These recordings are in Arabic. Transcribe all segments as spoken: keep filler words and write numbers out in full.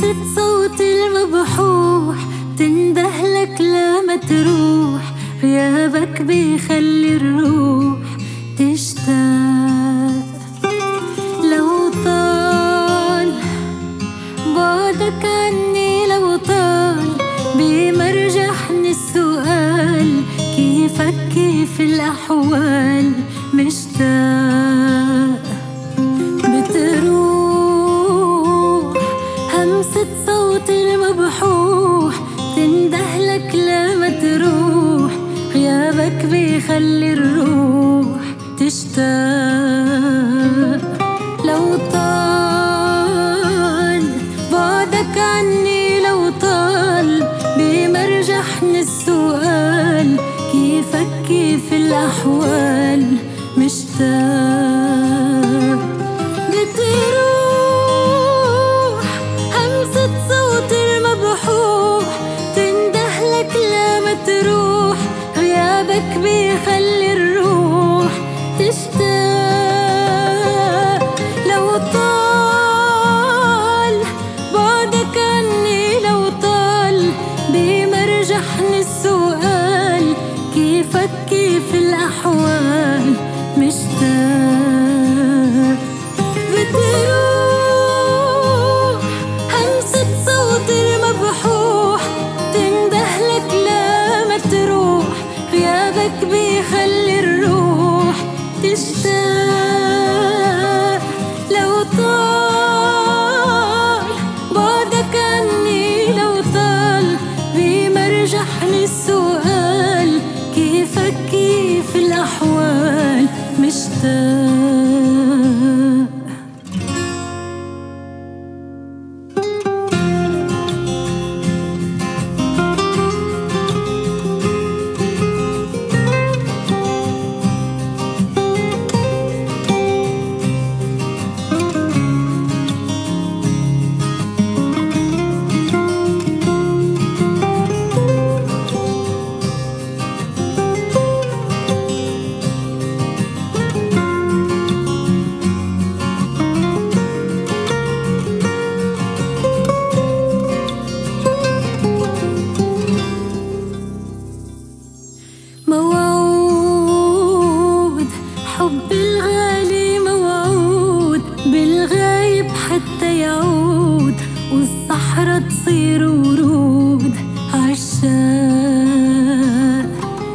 همسة صوت المبحوح تندهلك لما تروح، غيابك بيخلي الروح تشتاق. لو طال بعدك عني، لو طال بمرجحني السؤال، كيفك كيف الأحوال مشتاق. بتروح همسة صوت المبحوح تندهلك لما تروح، غيابك بيخلي الروح تشتاق. لو طال بعدك عني، لو طال بمرجحني السؤال، كيفك كيف الأحوال مشتاق. بتروح همسة صوت المبحوح تندهلك لما تروح، غيابك بيخلي الروح تشتاق. لو طال بعدك عني، لو طال بمرجحني السؤال، كيفك كيف الأحوال مشتاق. بتروح همسة صوت المبحوح تندهلك لما تروح، غيابك بيخلي الروح تشتاق. لو طال بعدك عني، لو طال بمرجحني السؤال، كيفك كيف الأحوال مشتاق. موعود حب الغالي، موعود بالغايب حتى يعود، والصحرا تصير ورود عالشاق.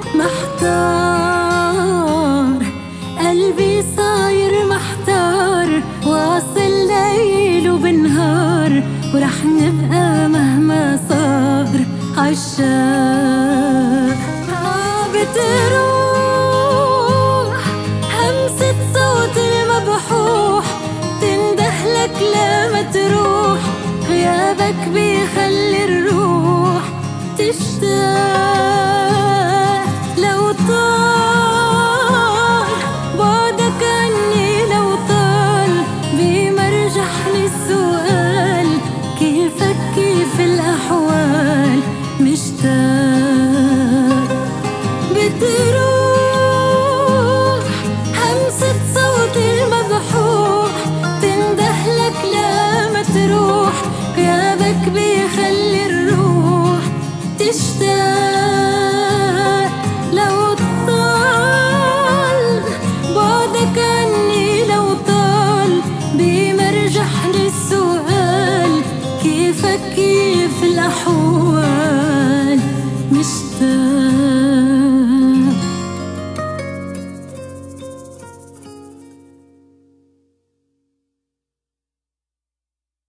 محتار قلبي صاير محتار، واصل ليل وبنهار، ورح نبقى مهما صار عالشاق. بتروح همسة صوت المبحوح تندهلك لما تروح، غيابك بيخلي الروح تشتاق. لو طال بعدك عني، لو طال بمرجحني السؤال، كيفك كيف الأحوال مشتاق. بتروح همسة صوت المبحوح تندهلك لما تروح، غيابك بيخلي الروح تشتاق. لو طال بعدك عني، لو طال بمرجحني السؤال، كيفك كيف الأحوال